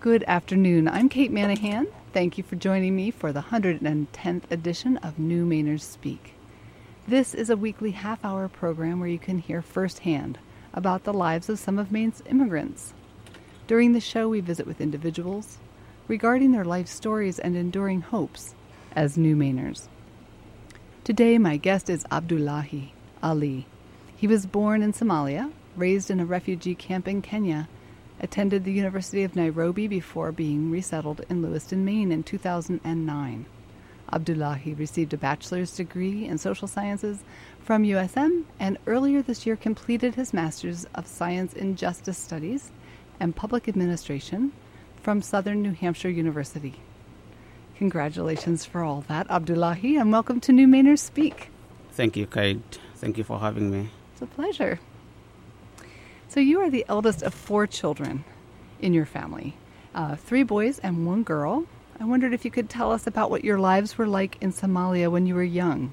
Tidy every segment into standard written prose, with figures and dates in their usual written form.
Good afternoon. I'm Kate Manahan. Thank you for joining me for the 110th edition of New Mainers Speak. This is a weekly half-hour program where you can hear firsthand about the lives of some of Maine's immigrants. During the show, we visit with individuals regarding their life stories and enduring hopes as New Mainers. Today, my guest is Abdullahi Ali. He was born in Somalia, raised in a refugee camp in Kenya, attended the University of Nairobi before being resettled in Lewiston, Maine in 2009. Abdullahi received a bachelor's degree in social sciences from USM and earlier this year completed his Master's of Science in Justice Studies and Public Administration from Southern New Hampshire University. Congratulations for all that, Abdullahi, and welcome to New Mainers Speak. Thank you, Kate. Thank you for having me. It's a pleasure. So you are the eldest of 4 children in your family, 3 boys and 1 girl. I wondered if you could tell us about what your lives were like in Somalia when you were young.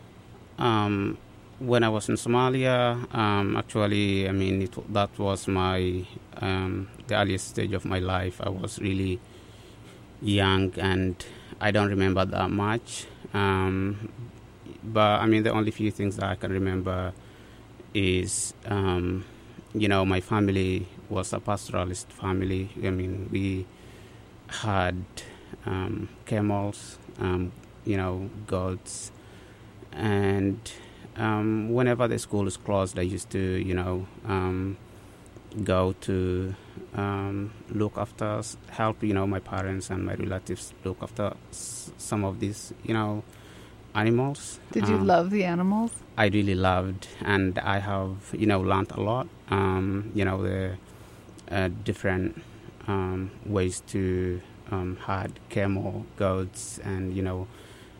When I was in Somalia, that was the earliest stage of my life. I was really young and I don't remember that much. But the only few things that I can remember is, my family was a pastoralist family. We had camels, goats, and whenever the school is closed, I used to, go to help, my parents and my relatives look after some of these, animals. Did you love the animals? I really loved, and I have, learned a lot, the different ways to had camel, goats, and,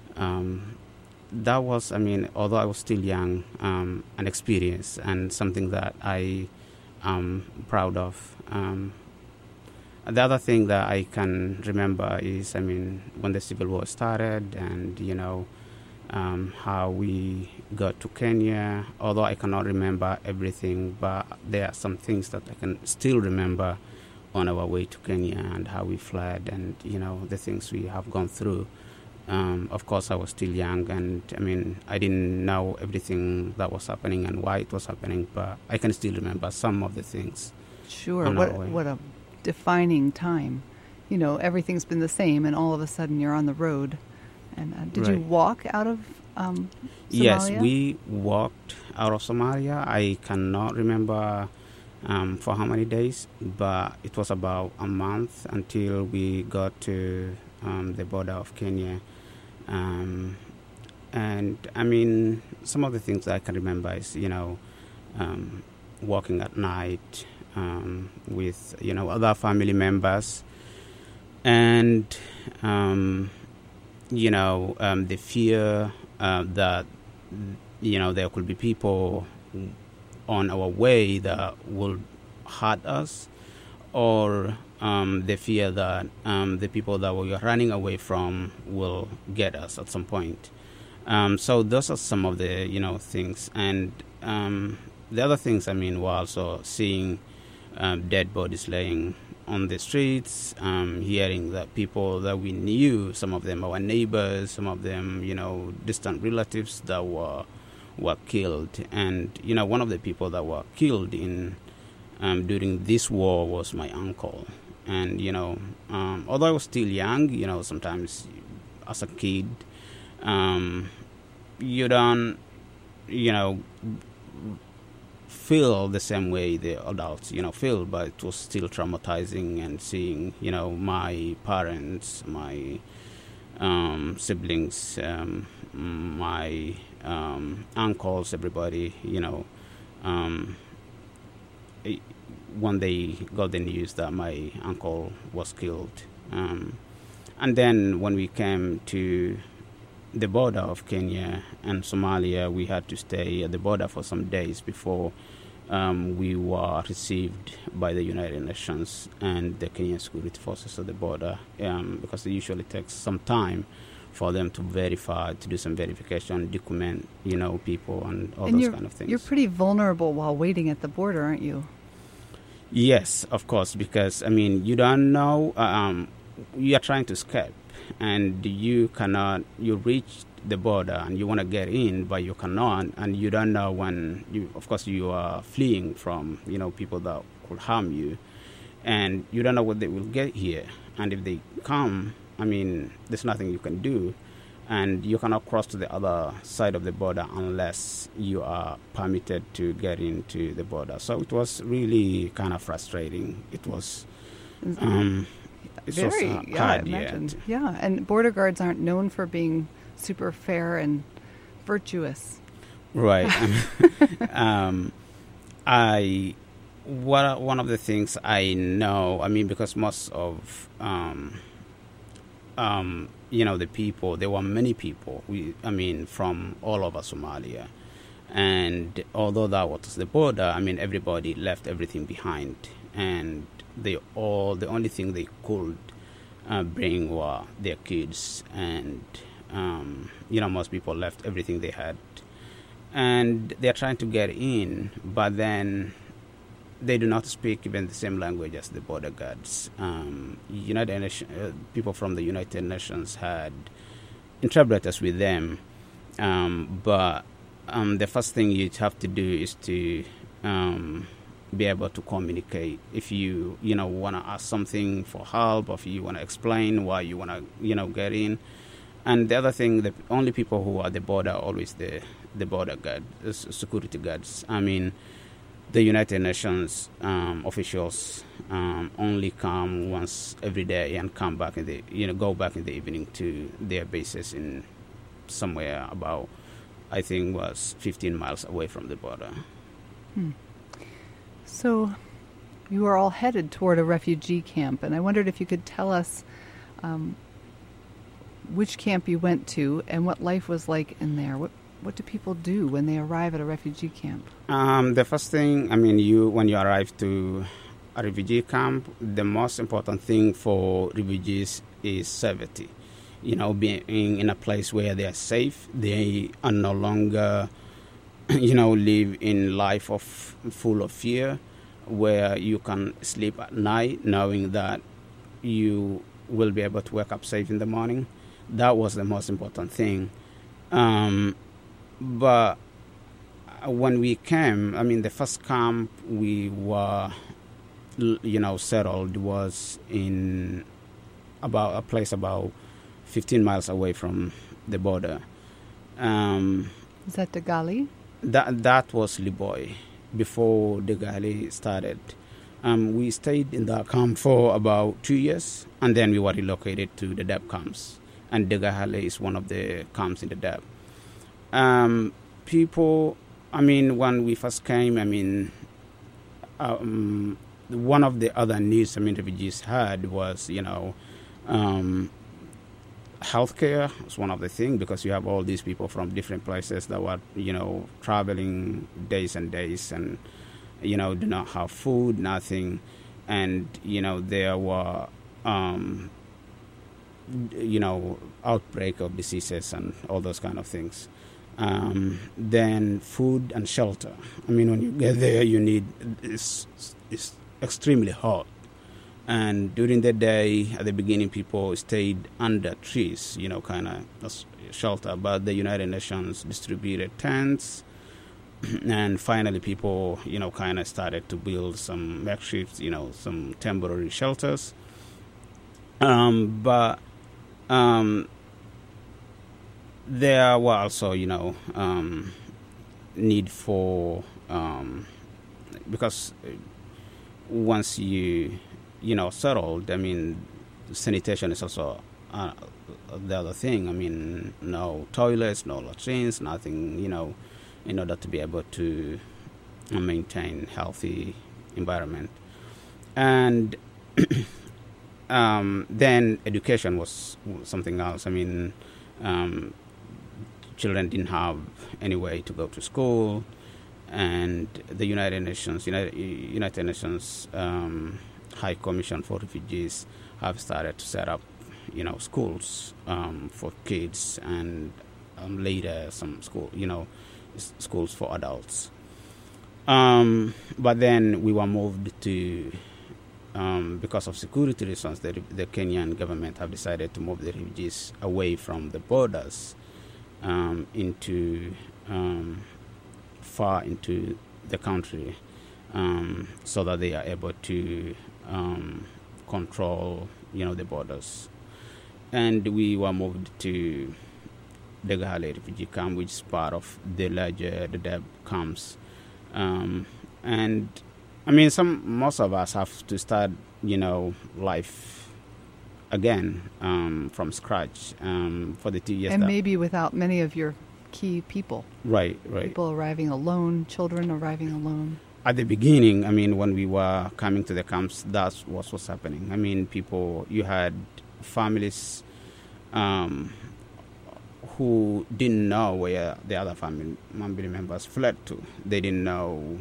that was, although I was still young, an experience and something that I am proud of. The other thing that I can remember is, when the Civil War started and, how we got to Kenya, although I cannot remember everything, but there are some things that I can still remember on our way to Kenya and how we fled and, the things we have gone through. Of course, I was still young and, I didn't know everything that was happening and why it was happening, but I can still remember some of the things. Sure. What a defining time. Everything's been the same and all of a sudden you're on the road. And did you walk out of Somalia? Yes, we walked out of Somalia. I cannot remember for how many days, but it was about a month until we got to the border of Kenya. And some of the things that I can remember is, walking at night with, other family members. And, the fear that, there could be people on our way that will hurt us, or the fear that the people that we are running away from will get us at some point. So those are some of the, things. And the other things, were also seeing dead bodies laying on the streets, hearing that people that we knew, some of them our neighbors, some of them, distant relatives that were killed. And, one of the people that were killed in during this war was my uncle. And, although I was still young, sometimes as a kid, you don't, feel the same way the adults, feel, but it was still traumatizing. And seeing, my parents, my siblings, my uncles, everybody, when they got the news that my uncle was killed. And then when we came to the border of Kenya and Somalia, we had to stay at the border for some days before we were received by the United Nations and the Kenyan security forces at the border, because it usually takes some time for them to verify, to do some verification, document, people and all those kind of things. You're pretty vulnerable while waiting at the border, aren't you? Yes, of course, because I mean, you don't know. You are trying to escape, and you cannot. You reach the border, and you want to get in, but you cannot, and you don't know when. You, of course, you are fleeing from people that could harm you, and you don't know what they will get here. And if they come, I mean, there's nothing you can do, and you cannot cross to the other side of the border unless you are permitted to get into the border. So it was really kind of frustrating. It was very hard, I imagine. Yeah, and border guards aren't known for being super fair and virtuous. Right. One of the things I know, I mean, because most of the people, there were many people, from all over Somalia. And although that was the border, I mean, everybody left everything behind. And the only thing they could bring were their kids. And, most people left everything they had. And they're trying to get in, but then they do not speak even the same language as the border guards. People from the United Nations had interpreters with them, but the first thing you have to do is to be able to communicate. If you want to ask something for help, or if you want to explain why you want to get in. And the other thing, the only people who are at the border are always the border guard, the security guards. I mean, the United Nations officials only come once every day and come back go back in the evening to their bases in somewhere about, I think, was 15 miles away from the border. So you are all headed toward a refugee camp, and I wondered if you could tell us which camp you went to and what life was like in there. What do people do when they arrive at a refugee camp? The first thing, when you arrive to a refugee camp, the most important thing for refugees is safety. Being in a place where they are safe, they are no longer, live in life full of fear, where you can sleep at night knowing that you will be able to wake up safe in the morning. That was the most important thing. But when we came, the first camp we were, settled was in a place about 15 miles away from the border. Is that Dagali? That was Liboy, before Dagali started. We stayed in that camp for about 2 years, and then we were relocated to the Dab camps. And Dagali is one of the camps in the Dab. People, when we first came, one of the other needs, refugees had was, healthcare was one of the things, because you have all these people from different places that were, traveling days and days and, do not have food, nothing. And, there were, outbreak of diseases and all those kind of things. Then food and shelter. When you get there, you need, it's extremely hot. And during the day, at the beginning, people stayed under trees, kind of shelter. But the United Nations distributed tents. And finally, people, kind of started to build some makeshift, some temporary shelters. But there were also, need for, because once you, settled, sanitation is also the other thing. No toilets, no latrines, nothing, in order to be able to maintain healthy environment. And then education was something else. Children didn't have any way to go to school, and the United Nations High Commission for Refugees have started to set up, schools for kids, and later some schools for adults. But then we were moved to, because of security reasons, the Kenyan government have decided to move the refugees away from the borders into far into the country, so that they are able to control, the borders. And we were moved to the Gahale refugee camp, which is part of the larger Dadaab camps. And I mean, most of us have to start, life again from scratch for the 2 years. And maybe without many of your key people. Right. People arriving alone, children arriving alone. At the beginning, I mean, when we were coming to the camps, that's what was happening. I mean, you had families who didn't know where the other family members fled to. They didn't know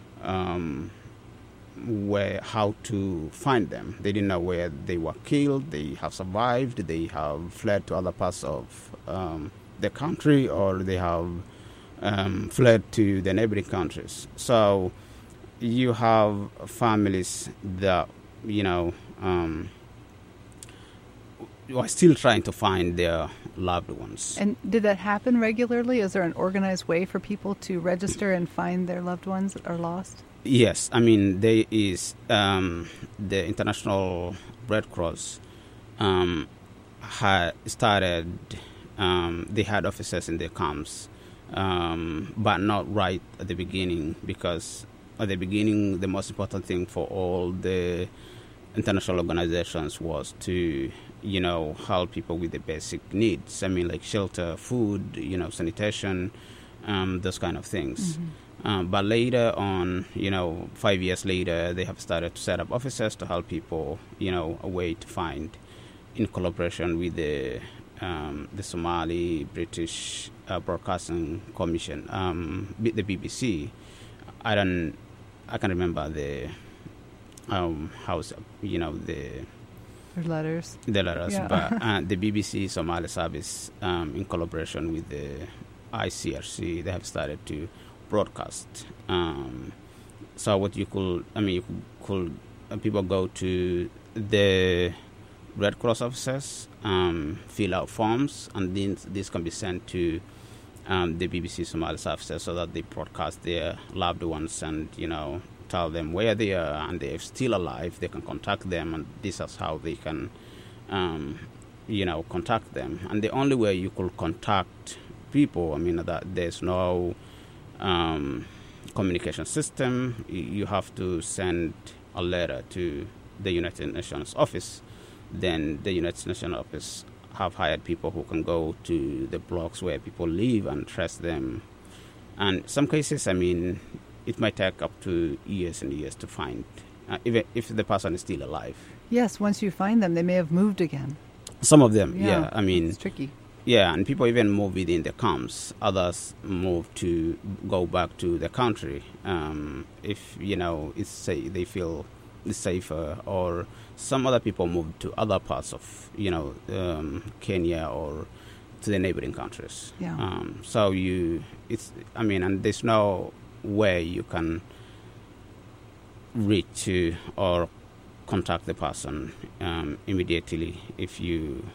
how to find them. They didn't know where they were killed. They have survived. They have fled to other parts of the country, or they have fled to the neighboring countries. So you have families that, are still trying to find their loved ones. And did that happen regularly? Is there an organized way for people to register and find their loved ones that are lost? Yes. I mean, there is the International Red Cross had started, they had officers in their camps, but not right at the beginning, because at the beginning, the most important thing for all the international organizations was to, help people with the basic needs. I mean, like shelter, food, sanitation, those kind of things. Mm-hmm. But later on, 5 years later, they have started to set up offices to help people, a way to find, in collaboration with the Somali British Broadcasting Commission, the BBC. I can remember the Their letters. The letters, yeah. But the BBC Somali Service, in collaboration with the ICRC, they have started to broadcast. So what people go to the Red Cross offices, fill out forms, and then this can be sent to the BBC Somali Services, so that they broadcast their loved ones and, tell them where they are, and they're still alive. They can contact them, and this is how they can, contact them. And the only way you could contact people, I mean, that there's no communication system. You have to send a letter to the United Nations office. Then the United Nations office have hired people who can go to the blocks where people live and trace them. And some cases, I mean, it might take up to years and years to find, even if the person is still alive. Yes, once you find them, they may have moved again. Some of them, yeah. I mean, it's tricky. Yeah, and people even move within the camps. Others move to go back to the country if, they feel it's safer, or some other people move to other parts of, Kenya or to the neighboring countries. Yeah. And there's no way you can reach to or contact the person immediately if you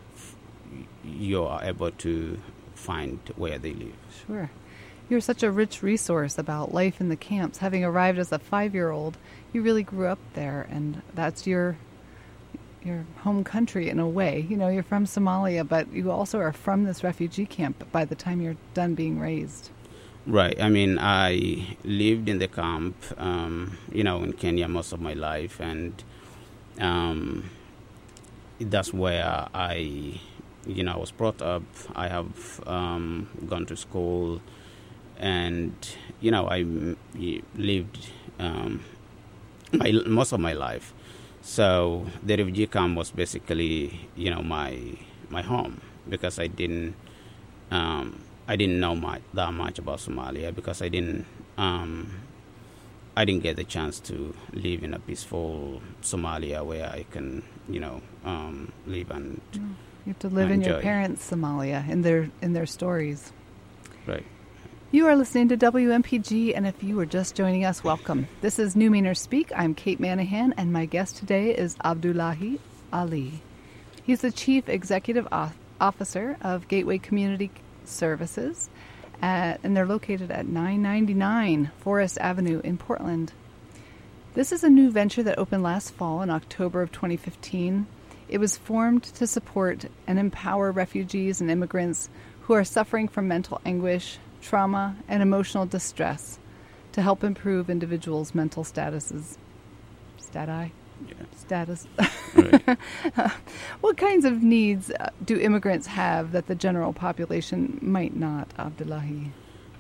are able to find where they live. Sure. You're such a rich resource about life in the camps. Having arrived as a 5-year-old, you really grew up there, and that's your home country in a way. You're from Somalia, but you also are from this refugee camp by the time you're done being raised. Right. I mean, I lived in the camp, in Kenya most of my life, and that's where I was brought up. I have gone to school, and I lived most of my life. So the refugee camp was basically my home, because I didn't know that much about Somalia, because I didn't get the chance to live in a peaceful Somalia where I can live and. You have to live in your parents' Somalia, in their stories. Right. You are listening to WMPG, and if you are just joining us, welcome. This is New Mainers Speak. I'm Kate Manahan, and my guest today is Abdullahi Ali. He's the Chief Executive Officer of Gateway Community Services, and they're located at 999 Forest Avenue in Portland. This is a new venture that opened last fall in October of 2015. It was formed to support and empower refugees and immigrants who are suffering from mental anguish, trauma, and emotional distress to help improve individuals' mental statuses. Status. Right. What kinds of needs do immigrants have that the general population might not, Abdullahi?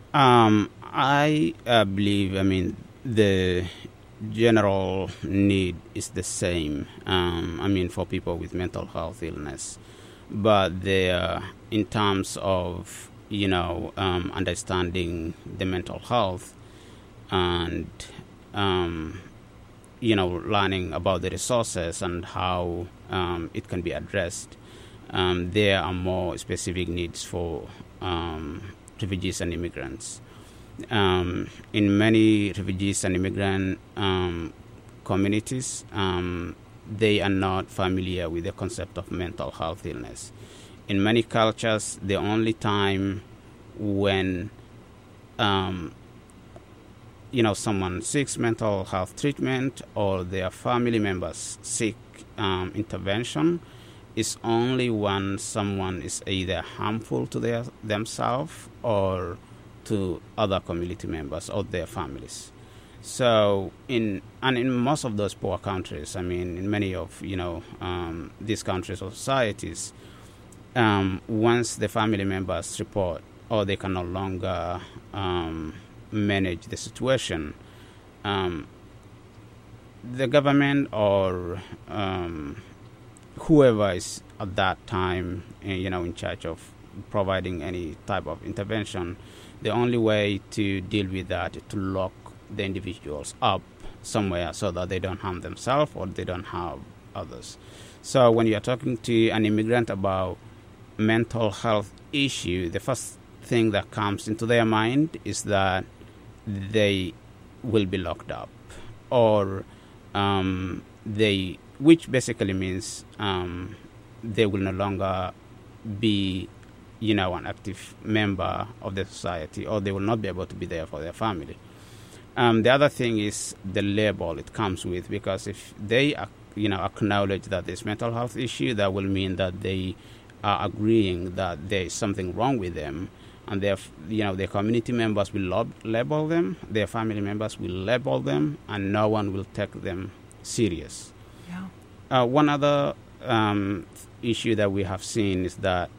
I believe, the general need is the same, for people with mental health illness. But in terms of, understanding the mental health and, learning about the resources and how it can be addressed, there are more specific needs for refugees and immigrants. In many refugees and immigrant communities, they are not familiar with the concept of mental health illness. In many cultures, the only time when someone seeks mental health treatment or their family members seek intervention is only when someone is either harmful to themselves or to other community members or their families. So in most of those poor countries, in many of these countries or societies, once the family members report or they can no longer manage the situation, the government or whoever is at that time, in charge of providing any type of intervention, the only way to deal with that is to lock the individuals up somewhere so that they don't harm themselves or they don't harm others. So when you're talking to an immigrant about mental health issue, the first thing that comes into their mind is that they will be locked up, or which basically means they will no longer be, an active member of the society, or they will not be able to be there for their family. The other thing is the label it comes with, because if they, acknowledge that there's mental health issue, that will mean that they are agreeing that there is something wrong with them, and their community members will label them, their family members will label them, and no one will take them serious. Yeah. One other issue that we have seen is that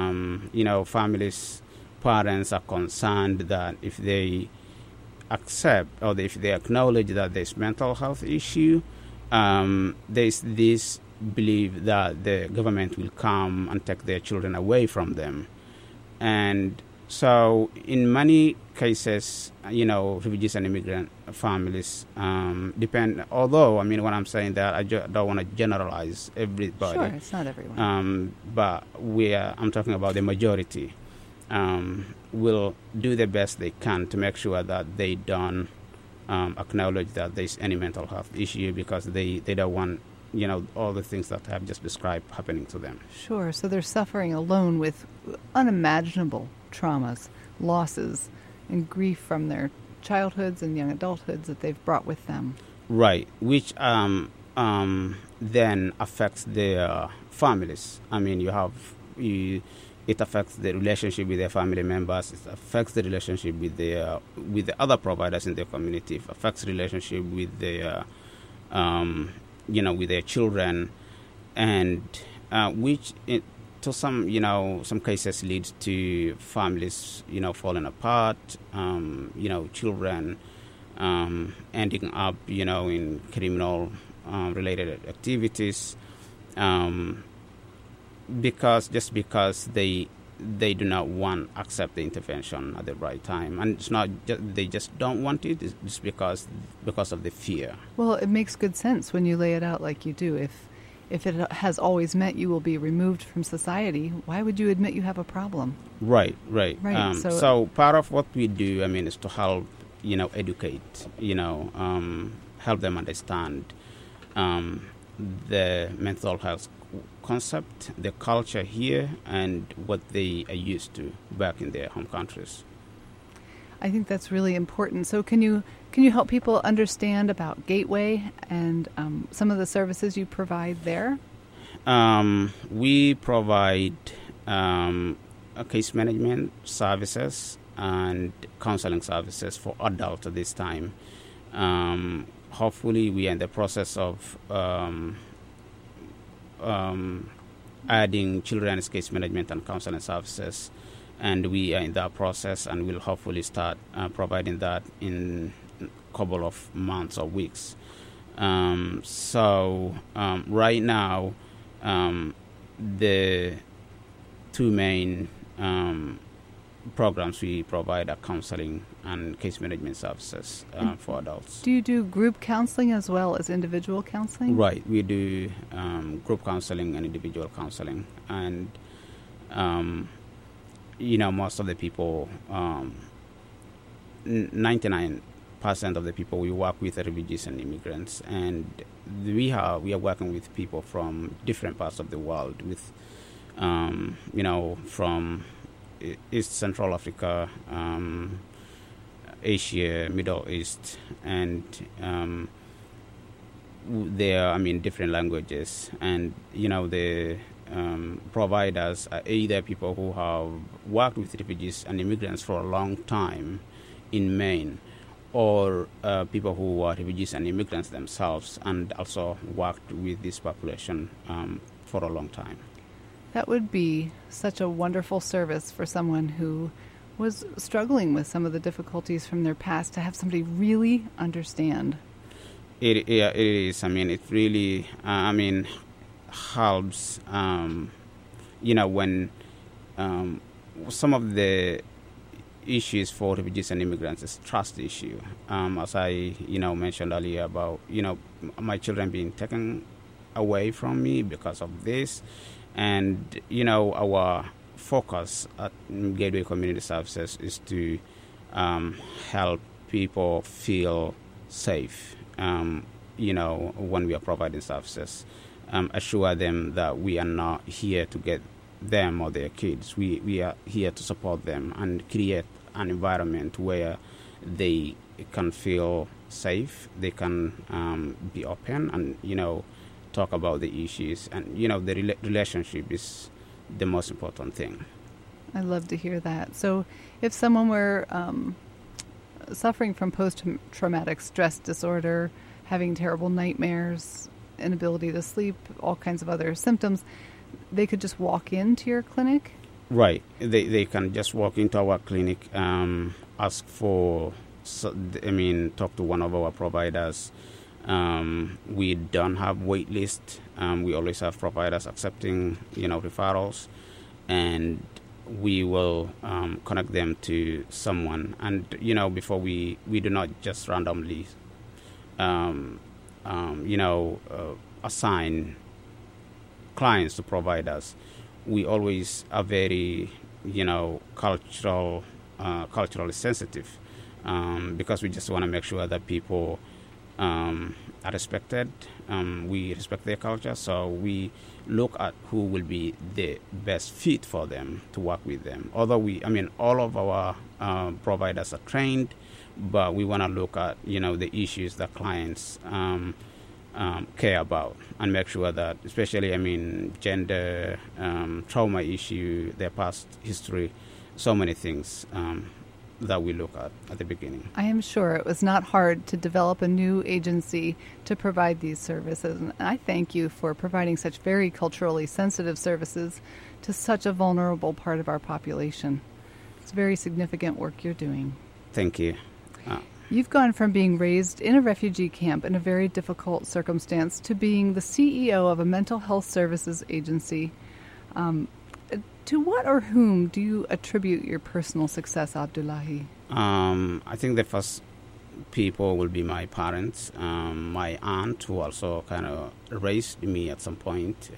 parents are concerned that if they accept or if they acknowledge that there's mental health issue, there's this belief that the government will come and take their children away from them. And so in many cases, refugees and immigrant families depend, although, when I'm saying that, I don't want to generalize everybody. Sure, it's not everyone. But I'm talking about the majority, will do the best they can to make sure that they don't acknowledge that there's any mental health issue, because they don't want, all the things that I have just described happening to them. Sure, so they're suffering alone with unimaginable traumas, losses, and grief from their childhoods and young adulthoods that they've brought with them. Right, which then affects their families. It affects the relationship with their family members. It affects the relationship with the other providers in their community. It affects relationship with their with their children, and which to some cases leads to families falling apart. Children ending up in criminal related activities. Because they do not want to accept the intervention at the right time, and it's not they just don't want it. It's just because of the fear. Well, it makes good sense when you lay it out like you do. if it has always meant you will be removed from society, why would you admit you have a problem? Right. So part of what we do, is to help, educate, help them understand the mental health concept, the culture here, and what they are used to back in their home countries. I think that's really important. So can you help people understand about Gateway and some of the services you provide there? We provide case management services and counseling services for adults at this time. Hopefully, we are in the process of adding children's case management and counseling services, and we are in that process, and we'll hopefully start providing that in a couple of months or weeks. Right now, the two main programs we provide are counseling and case management services for adults. Do you do group counseling as well as individual counseling? Right, we do group counseling and individual counseling, and most of the people, 99% of the people we work with are refugees and immigrants, and we are working with people from different parts of the world, with from East Central Africa, Asia, Middle East, and there are different languages, and the providers are either people who have worked with refugees and immigrants for a long time in Maine, or people who are refugees and immigrants themselves and also worked with this population for a long time. That would be such a wonderful service for someone who was struggling with some of the difficulties from their past, to have somebody really understand. It is. It really, helps, when some of the issues for refugees and immigrants is trust issue. As I, mentioned earlier about, my children being taken away from me because of this. And, our focus at Gateway Community Services is to help people feel safe, when we are providing services. Assure them that we are not here to get them or their kids. We are here to support them and create an environment where they can feel safe, they can be open and, talk about the issues, and the relationship is the most important thing. I love to hear that. So if someone were suffering from post-traumatic stress disorder, having terrible nightmares, inability to sleep, all kinds of other symptoms, they could just walk into your clinic? Right. They can just walk into our clinic, ask for, talk to one of our providers. We don't have wait list. We always have providers accepting, referrals, and we will connect them to someone. And, before we do not just randomly, assign clients to providers. We always are very, culturally sensitive, because we just want to make sure that people are respected. We respect their culture, so we look at who will be the best fit for them to work with them. Although all of our providers are trained, but we want to look at, the issues that clients care about, and make sure that, especially, gender, trauma issue, their past history, so many things that we look at the beginning. I am sure it was not hard to develop a new agency to provide these services, and I thank you for providing such very culturally sensitive services to such a vulnerable part of our population. It's very significant work you're doing. Thank you. You've gone from being raised in a refugee camp in a very difficult circumstance to being the CEO of a mental health services agency. To what or whom do you attribute your personal success, Abdullahi? I think the first people will be my parents, my aunt, who also kind of raised me at some point,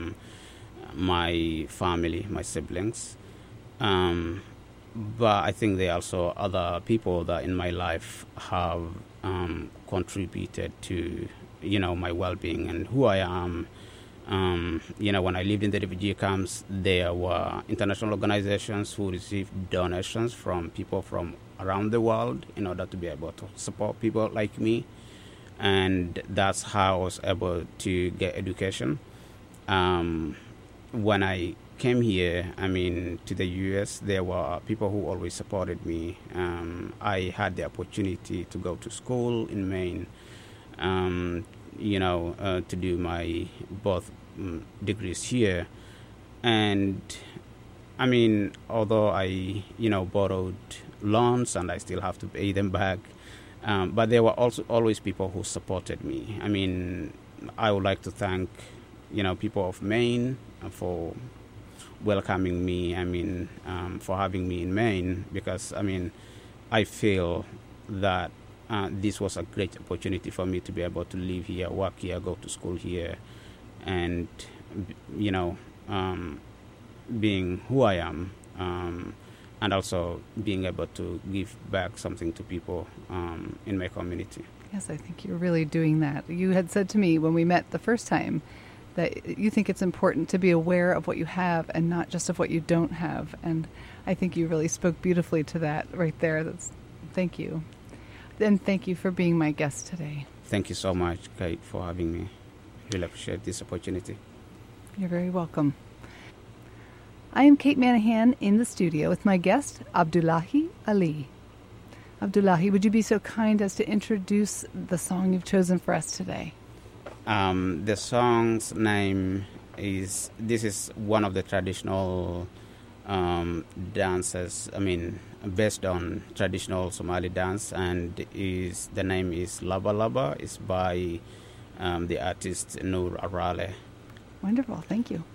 my family, my siblings. But I think there are also other people that in my life have contributed to, my well-being and who I am. When I lived in the refugee camps, there were international organizations who received donations from people from around the world in order to be able to support people like me. And that's how I was able to get education. When I came here, to the U.S., there were people who always supported me. I had the opportunity to go to school in Maine, to do my both degrees here. And, although I, borrowed loans and I still have to pay them back, but there were also always people who supported me. I would like to thank, people of Maine for welcoming me, for having me in Maine, because, I feel that this was a great opportunity for me to be able to live here, work here, go to school here, and, being who I am, and also being able to give back something to people in my community. Yes, I think you're really doing that. You had said to me when we met the first time that you think it's important to be aware of what you have and not just of what you don't have. And I think you really spoke beautifully to that right there. Thank you. And thank you for being my guest today. Thank you so much, Kate, for having me. I really appreciate this opportunity. You're very welcome. I am Kate Manahan in the studio with my guest, Abdullahi Ali. Abdullahi, would you be so kind as to introduce the song you've chosen for us today? The song's name is one of the traditional dances, based on traditional Somali dance, and the name is Laba Laba. It's by the artist Noor Arale. Wonderful, thank you.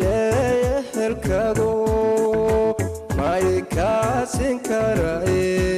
Kaasin karaye